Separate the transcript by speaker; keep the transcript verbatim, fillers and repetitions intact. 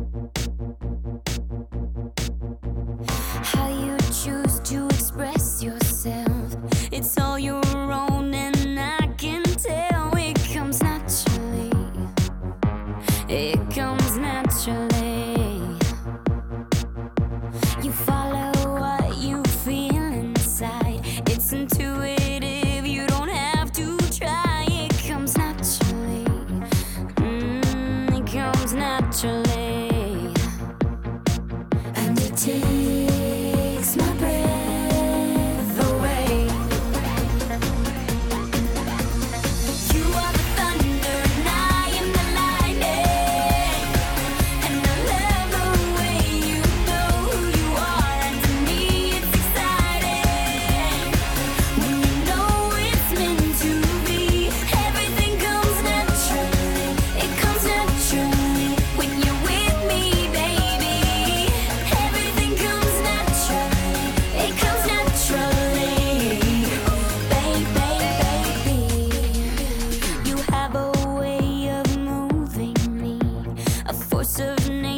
Speaker 1: How you choose to express yourself, it's all your own, and I can tell it comes naturally. It comes naturally. You follow what you feel inside. It's intuitive, you don't have to try. It comes naturally. Mm, it comes naturally. And it takes my breath away. You are the thunder and I am the lightning, and I love the way you know who you are. And to me it's exciting when you know it's meant to be. Everything comes naturally. It comes naturally when you're with me, baby. Everything comes naturally. It comes naturally, baby, baby. You have a way of moving me, a force of nature.